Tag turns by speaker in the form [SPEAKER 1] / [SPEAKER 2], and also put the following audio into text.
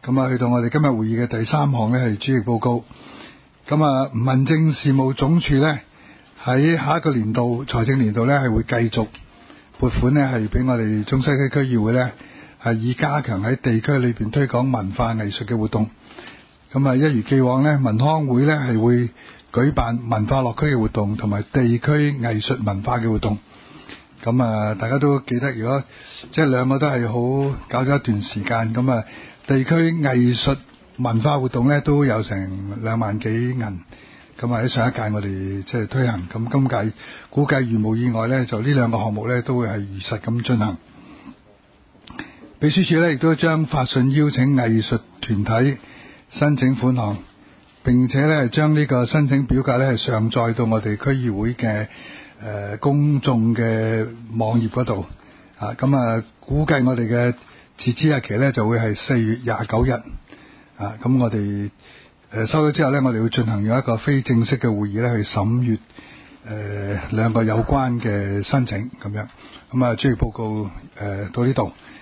[SPEAKER 1] 咁啊，去到我哋今日會議嘅第3項呢，係主席報告。咁啊，民政事務總署呢，喺下一個年度財政年度呢，係會繼續撥款呢，係俾我哋中西區區議會呢，係以加強喺地區裏邊推廣文化藝術嘅活動。咁啊，一如既往呢，民康會呢，係會舉辦文化樂區嘅活動同埋地區藝術文化嘅活動。咁啊，大家都記得，如果即係兩個都係好搞咗一段時間，咁啊，地區藝術文化活動呢都有成2萬幾銀。咁啊，喺上一屆我哋即係推行，咁今屆估計如無意外呢，就呢2個項目呢都會係如實咁進行。秘書處呢亦都將發信邀請藝術團體申請款項，並且呢將呢個申請表格呢係上載到我哋區議會嘅公眾嘅網頁嗰度。咁啊，估計我哋嘅截止日期呢就會係4月29日。咁我哋收咗之後呢，我哋會進行用一個非正式嘅會議呢去審閱2個有關嘅申請咁樣。咁啊，主席報告到呢度。